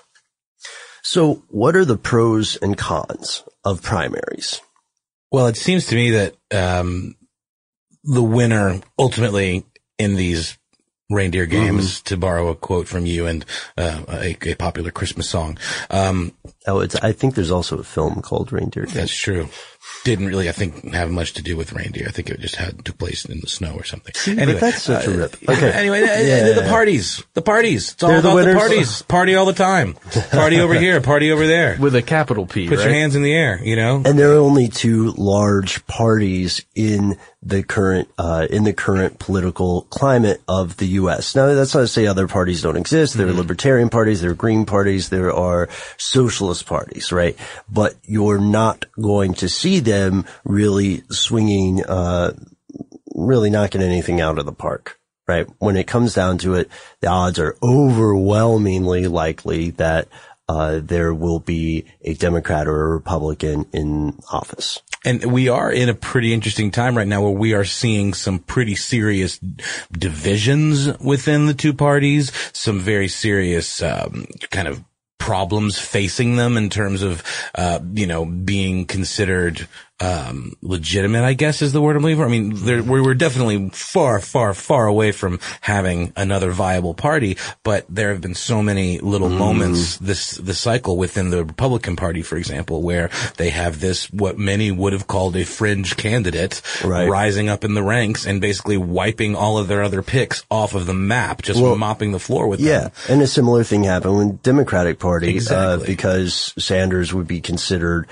So what are the pros and cons of primaries? Well, it seems to me that um the winner ultimately in these reindeer games, mm-hmm. to borrow a quote from you and uh, a, a popular Christmas song. Um, oh, it's, I think there's also a film called Reindeer Games. That's true. Didn't really, I think, have much to do with reindeer. I think it just had took place in the snow or something. Anyway, but that's such uh, a rip. Okay. Anyway, yeah. the parties, the parties. It's all They're about the, the parties. Party all the time. Party over here, party over there. With a capital P, Put right? your hands in the air, you know? And there are only two large parties in the current, uh, in the current political climate of the U S. Now, that's not to say other parties don't exist. There are mm-hmm. libertarian parties, there are green parties, there are socialist parties, right? But you're not going to see them really swinging, uh, really knocking anything out of the park, right? When it comes down to it, the odds are overwhelmingly likely that uh there will be a Democrat or a Republican in office. And we are in a pretty interesting time right now where we are seeing some pretty serious divisions within the two parties, some very serious um kind of problems facing them in terms of, uh, you know, being considered um, legitimate, I guess is the word I'm looking for. I mean, there, we were definitely far, far, far away from having another viable party, but there have been so many little mm. moments this, this cycle within the Republican Party, for example, where they have this, what many would have called a fringe candidate right. rising up in the ranks and basically wiping all of their other picks off of the map, just well, mopping the floor with yeah, them. Yeah, and a similar thing happened with Democratic Party, exactly. uh, because Sanders would be considered,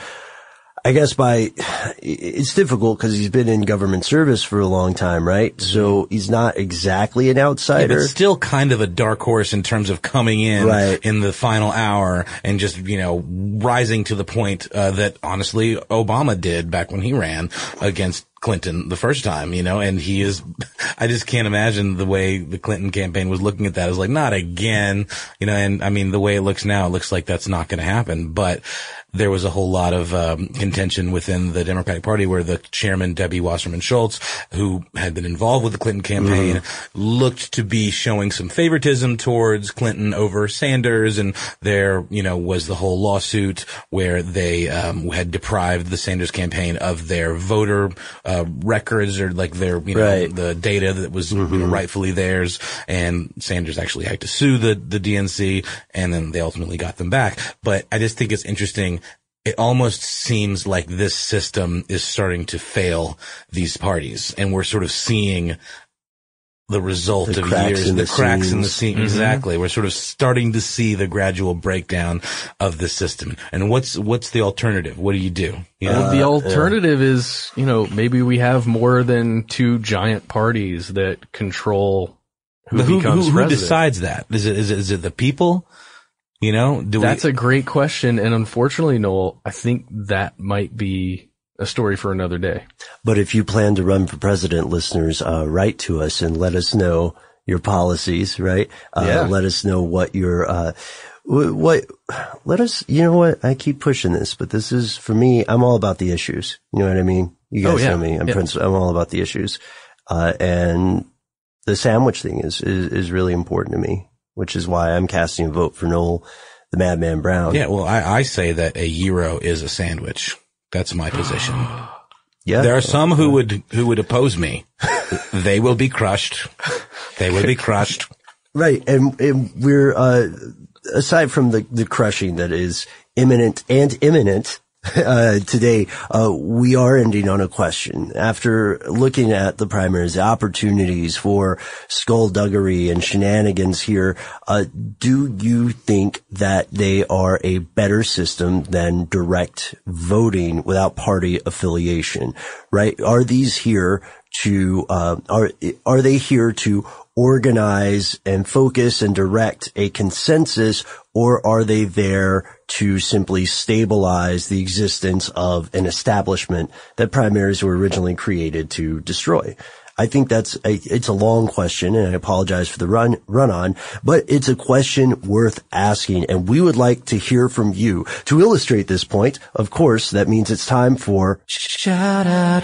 I guess by, it's difficult because he's been in government service for a long time, right? Mm-hmm. So he's not exactly an outsider. Yeah, but still kind of a dark horse in terms of coming in right. in the final hour and just, you know, rising to the point uh, that honestly Obama did back when he ran against Clinton the first time, you know, and he is, I just can't imagine the way the Clinton campaign was looking at that as like, not again, you know, and I mean, the way it looks now, it looks like that's not going to happen, but there was a whole lot of um, contention within the Democratic Party where the chairman, Debbie Wasserman Schultz, who had been involved with the Clinton campaign, mm-hmm. looked to be showing some favoritism towards Clinton over Sanders. And there, you know, was the whole lawsuit where they um, had deprived the Sanders campaign of their voter uh, records or like their, you know, right. the data that was mm-hmm. you know, rightfully theirs. And Sanders actually had to sue the, the D N C, and then they ultimately got them back. But I just think it's interesting. It almost seems like this system is starting to fail these parties, and we're sort of seeing the result the of cracks years, the, the cracks scenes. in the scene. Mm-hmm. Exactly. We're sort of starting to see the gradual breakdown of the system. And what's, what's the alternative? What do you do? You know? Well, the alternative uh, is, you know, maybe we have more than two giant parties that control who who, becomes who, who president. decides that? Is it, is it, is it the people? You know, do That's we, a great question. And unfortunately, Noel, I think that might be a story for another day. But if you plan to run for president, listeners, uh, write to us and let us know your policies, right? Uh, yeah. let us know what your, uh, what, let us, you know what? I keep pushing this, but this is, for me, I'm all about the issues. You know what I mean? You guys oh, yeah. know me. I'm yeah. Prince, I'm all about the issues. Uh, and the sandwich thing is, is, is really important to me, which is why I'm casting a vote for Noel, the Madman Brown. Yeah, well, I, I say that a gyro is a sandwich. That's my position. Yeah. There are some who would, who would oppose me. They will be crushed. They will be crushed. Right. And, and we're, uh, aside from the, the crushing that is imminent and imminent, Uh, today, uh, we are ending on a question. After looking at the primaries, the opportunities for skullduggery and shenanigans here, uh, do you think that they are a better system than direct voting without party affiliation? Right? Are these here to, uh, are, are they here to organize and focus and direct a consensus, or are they there to simply stabilize the existence of an establishment that primaries were originally created to destroy? I think that's a, it's a long question, and I apologize for the run, run on, but it's a question worth asking, and we would like to hear from you. To illustrate this point, of course, that means it's time for Shout Out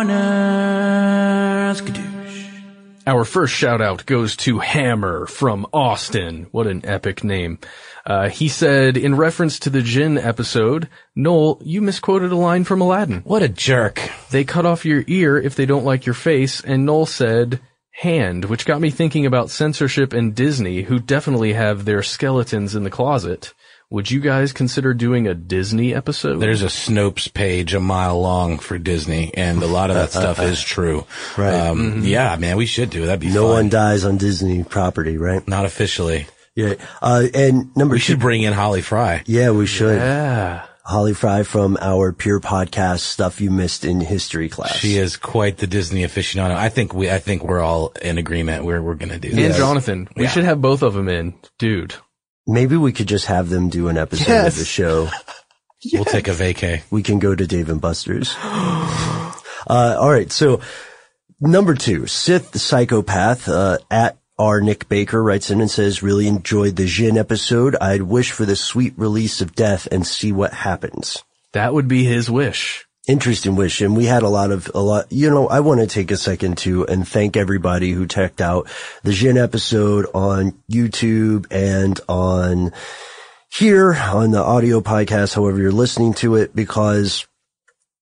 Corners. Our first shout out goes to Hammer from Austin. What an epic name. Uh, he said, in reference to the Jinn episode, Noel, you misquoted a line from Aladdin. What a jerk. They cut off your ear if they don't like your face, and Noel said, hand, which got me thinking about censorship and Disney, who definitely have their skeletons in the closet. Would you guys consider doing a Disney episode? There's a Snopes page a mile long for Disney, and a lot of that stuff is true. Right. Um, mm-hmm. Yeah, man, we should do it. That'd be no fun. one dies on Disney property, right? Not officially. Yeah. Uh, and number we two. should bring in Holly Fry. Yeah, we should. Yeah. Holly Fry from our peer podcast, Stuff You Missed in History class. She is quite the Disney aficionado. I think we, I think we're all in agreement. We're, we're going to do and this. And Jonathan. We yeah. should have both of them in. Dude. Maybe we could just have them do an episode yes. of the show. Yes. We'll take a vacay. We can go to Dave and Buster's. uh, all right. So number two, Sith Psychopath, uh, at R. Nick Baker writes in and says, really enjoyed the Jin episode. I'd wish for the sweet release of death and see what happens. That would be his wish. Interesting wish. And we had a lot of, a lot, you know, I want to take a second to and thank everybody who checked out the Jin episode on YouTube and on here on the audio podcast, however you're listening to it, because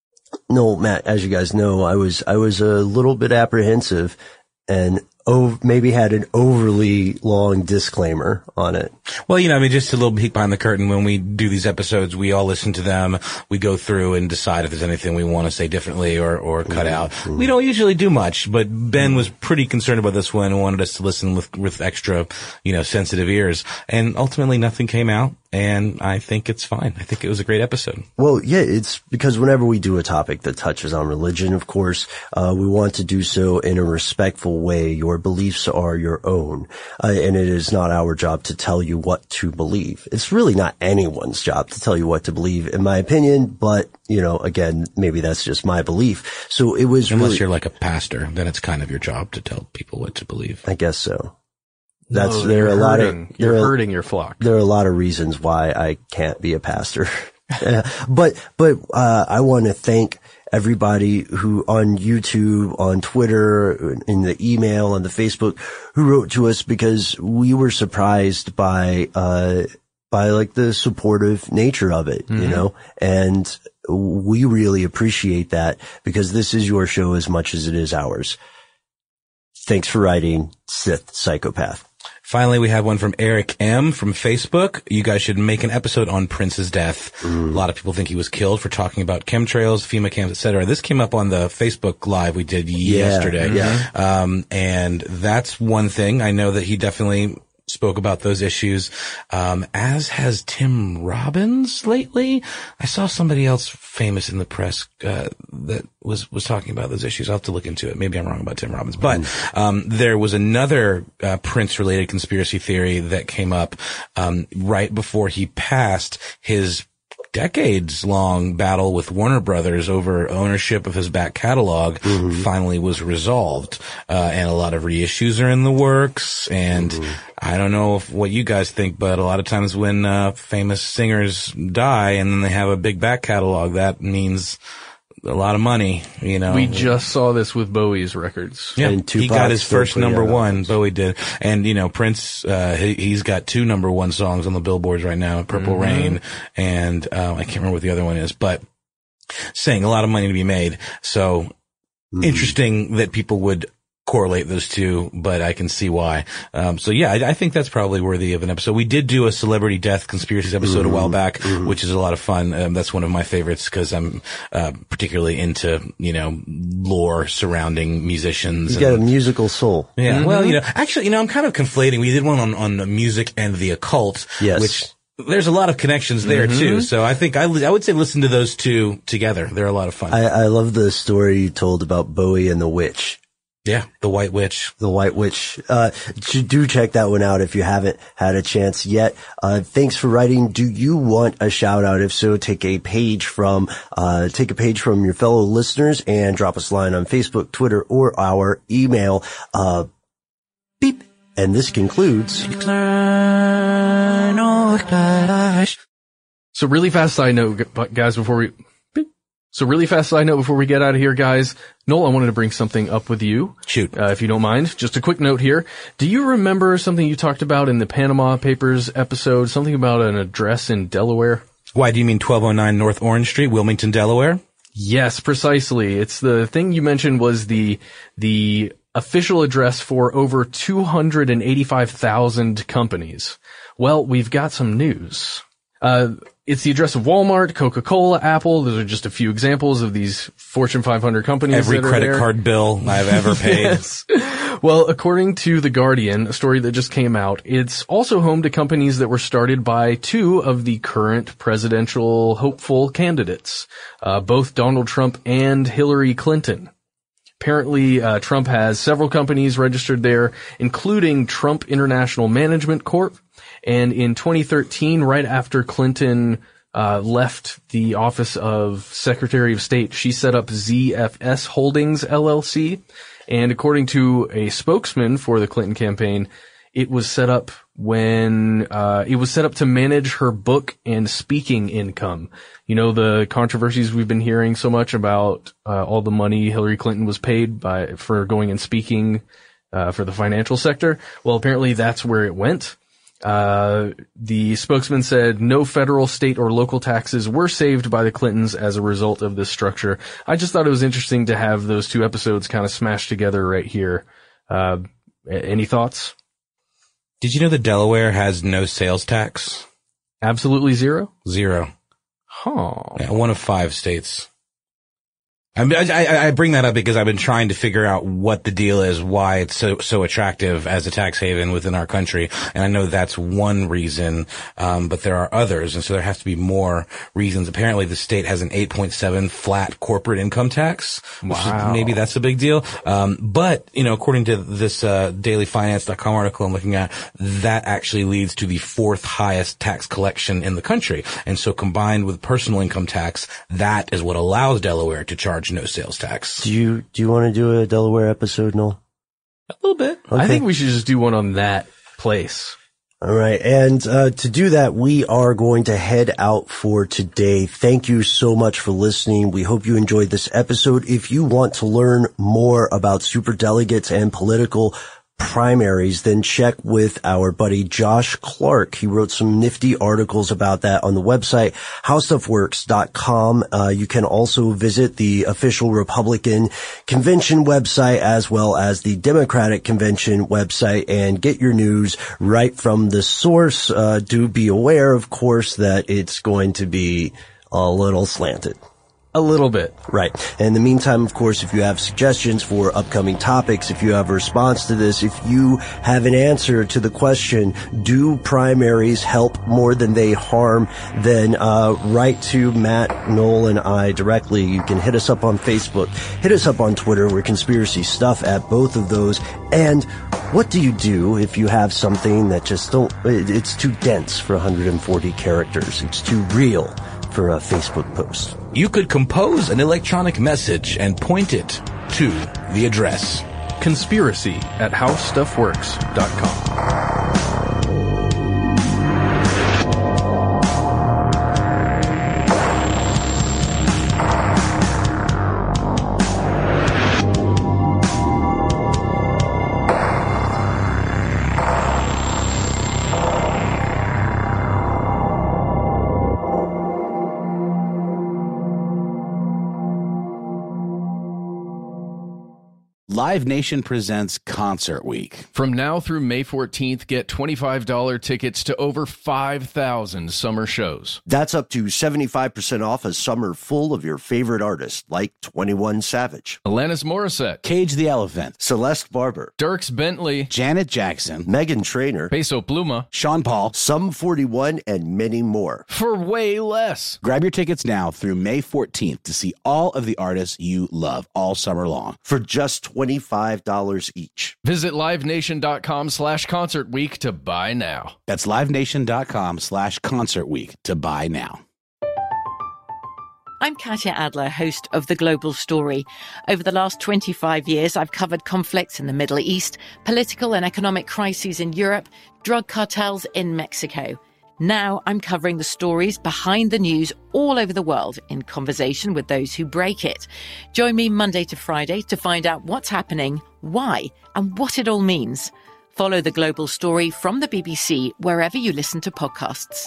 no, Matt, as you guys know, I was, I was a little bit apprehensive and ov- maybe had an overly long disclaimer on it. Well, you know, I mean, just a little peek behind the curtain. When we do these episodes, we all listen to them. We go through and decide if there's anything we want to say differently or, or cut mm-hmm. out. Mm-hmm. We don't usually do much, but Ben was pretty concerned about this one and wanted us to listen with, with extra, you know, sensitive ears. And ultimately nothing came out. And I think it's fine. I think it was a great episode. Well, yeah, it's because whenever we do a topic that touches on religion, of course, uh, we want to do so in a respectful way. Your beliefs are your own. Uh, and it is not our job to tell you what to believe. It's really not anyone's job to tell you what to believe, in my opinion. But, you know, again, maybe that's just my belief. So it was Unless really, you're like a pastor, then it's kind of your job to tell people what to believe. I guess so. That's, no, there are a lot hurting. of, you're there are, hurting your flock. There are a lot of reasons why I can't be a pastor. but, but, uh, I want to thank everybody who on YouTube, on Twitter, in the email, on the Facebook, who wrote to us because we were surprised by, uh, by like the supportive nature of it, mm-hmm. you know, and we really appreciate that because this is your show as much as it is ours. Thanks for writing, Sith Psychopath. Finally, we have one from Eric M. from Facebook. You guys should make an episode on Prince's death. Mm. A lot of people think he was killed for talking about chemtrails, FEMA camps, et cetera. This came up on the Facebook Live we did yeah, yesterday. Yeah. Um, and that's one thing. I know that he definitely spoke about those issues, um, as has Tim Robbins lately. I saw somebody else famous in the press, uh, that was, was talking about those issues. I'll have to look into it. Maybe I'm wrong about Tim Robbins, but, um, there was another, uh, Prince related conspiracy theory that came up, um, right before he passed. His decades long battle with Warner Brothers over ownership of his back catalog mm-hmm. finally was resolved. Uh, and a lot of reissues are in the works. And mm-hmm. I don't know if, what you guys think, but a lot of times when, uh, famous singers die and then they have a big back catalog, that means a lot of money, you know. We just saw this with Bowie's records. Yeah, he got his first number one. Bowie did. And, you know, Prince, uh, he, he's got two number one songs on the billboards right now, Purple mm-hmm. Rain, and, um, I can't remember what the other one is, but saying a lot of money to be made. So mm-hmm. interesting that people would correlate those two, but I can see why. Um, so yeah, I, I think that's probably worthy of an episode. We did do a celebrity death conspiracies episode mm-hmm. a while back, mm-hmm. which is a lot of fun. Um, that's one of my favorites because I'm, uh, particularly into, you know, lore surrounding musicians. You got a musical soul. Yeah. Mm-hmm. Well, you know, actually, you know, I'm kind of conflating. We did one on, on the music and the occult, yes. which there's a lot of connections there mm-hmm. too. So I think I, I would say listen to those two together. They're a lot of fun. I, I love the story you told about Bowie and the witch. Yeah, the White Witch. The White Witch. Uh, do check that one out if you haven't had a chance yet. Uh, thanks for writing. Do you want a shout out? If so, take a page from, uh, take a page from your fellow listeners and drop us a line on Facebook, Twitter, or our email. Uh, beep. And this concludes. So really fast side note, guys, before we, So really fast side note before we get out of here, guys. Noel, I wanted to bring something up with you. Shoot. Uh, if you don't mind. Just a quick note here. Do you remember something you talked about in the Panama Papers episode? Something about an address in Delaware? Why, do you mean twelve oh nine North Orange Street, Wilmington, Delaware? Yes, precisely. It's the thing you mentioned was the, the official address for over two hundred eighty-five thousand companies. Well, we've got some news. Uh, It's the address of Walmart, Coca-Cola, Apple. Those are just a few examples of these Fortune five hundred companies. Every that are credit there. card bill I've ever paid. Yes. Well, according to The Guardian, a story that just came out, it's also home to companies that were started by two of the current presidential hopeful candidates, uh, both Donald Trump and Hillary Clinton. Apparently, uh, Trump has several companies registered there, including Trump International Management Corp. And in twenty thirteen, right after Clinton uh left the office of Secretary of State, she set up Z F S Holdings, L L C. And according to a spokesman for the Clinton campaign, it was set up when uh it was set up to manage her book and speaking income. You know, the controversies we've been hearing so much about uh all the money Hillary Clinton was paid by for going and speaking uh for the financial sector. Well, apparently that's where it went. Uh, the spokesman said no federal, state, or local taxes were saved by the Clintons as a result of this structure. I just thought it was interesting to have those two episodes kind of smashed together right here. Uh, any thoughts? Did you know that Delaware has no sales tax? Absolutely zero? Zero. Huh. Yeah, one of five states. I, I, I bring that up because I've been trying to figure out what the deal is, why it's so so attractive as a tax haven within our country, and I know that's one reason, um, but there are others, and so there has to be more reasons. Apparently, the state has an eight point seven flat corporate income tax. Wow. Maybe that's a big deal. Um, but you know, according to this uh, daily finance dot com article I'm looking at, that actually leads to the fourth highest tax collection in the country, and so combined with personal income tax, that is what allows Delaware to charge no sales tax. Do you do you want to do a Delaware episode, Noel? A little bit. Okay. I think we should just do one on that place. All right. And uh to do that, we are going to head out for today. Thank you so much for listening. We hope you enjoyed this episode. If you want to learn more about superdelegates and political primaries, then check with our buddy Josh Clark. He wrote some nifty articles about that on the website, how stuff works dot com. Uh, you can also visit the official Republican convention website as well as the Democratic convention website and get your news right from the source. Uh, do be aware, of course, that it's going to be a little slanted. A little bit. Right. In the meantime, of course, if you have suggestions for upcoming topics, if you have a response to this, if you have an answer to the question, do primaries help more than they harm, then uh write to Matt, Noel, and I directly. You can hit us up on Facebook, hit us up on Twitter. We're Conspiracy Stuff at both of those. And what do you do if you have something that just don't, it's too dense for one hundred forty characters. It's too real for a Facebook post. You could compose an electronic message and point it to the address conspiracy at how stuff works dot com. Live Nation presents Concert Week. From now through May fourteenth, get twenty-five dollars tickets to over five thousand summer shows. That's up to seventy-five percent off a summer full of your favorite artists like twenty-one Savage, Alanis Morissette, Cage the Elephant, Celeste Barber, Dierks Bentley, Janet Jackson, Meghan Trainor, Peso Pluma, Sean Paul, Sum forty-one, and many more. For way less. Grab your tickets now through May fourteenth to see all of the artists you love all summer long for just twenty-five dollars each. Visit livenation.com slash concert week to buy now. That's livenation.com slash concert week to buy now. I'm Katya Adler, host of The Global Story. Over the last twenty-five years, I've covered conflicts in the Middle East, political and economic crises in Europe, drug cartels in Mexico. Now I'm covering the stories behind the news all over the world in conversation with those who break it. Join me Monday to Friday to find out what's happening, why, and what it all means. Follow The Global Story from the B B C wherever you listen to podcasts.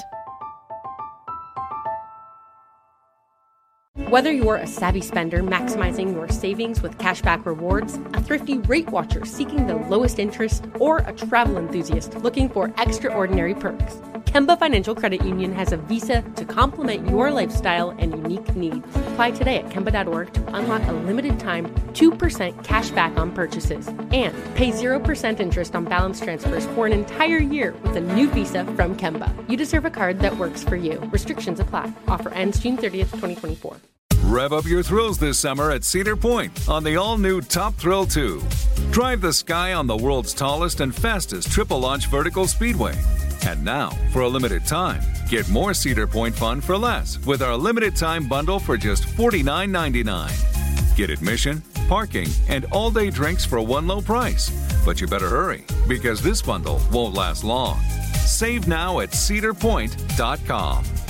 Whether you're a savvy spender maximizing your savings with cashback rewards, a thrifty rate watcher seeking the lowest interest, or a travel enthusiast looking for extraordinary perks, Kemba Financial Credit Union has a visa to complement your lifestyle and unique needs. Apply today at Kemba dot org to unlock a limited-time two percent cash back on purchases and pay zero percent interest on balance transfers for an entire year with a new visa from Kemba. You deserve a card that works for you. Restrictions apply. Offer ends June thirtieth, twenty twenty-four. Rev up your thrills this summer at Cedar Point on the all-new Top Thrill two. Drive the sky on the world's tallest and fastest triple-launch vertical speedway. And now, for a limited time, get more Cedar Point fun for less with our limited-time bundle for just forty-nine ninety-nine. Get admission, parking, and all-day drinks for one low price. But you better hurry, because this bundle won't last long. Save now at cedar point dot com.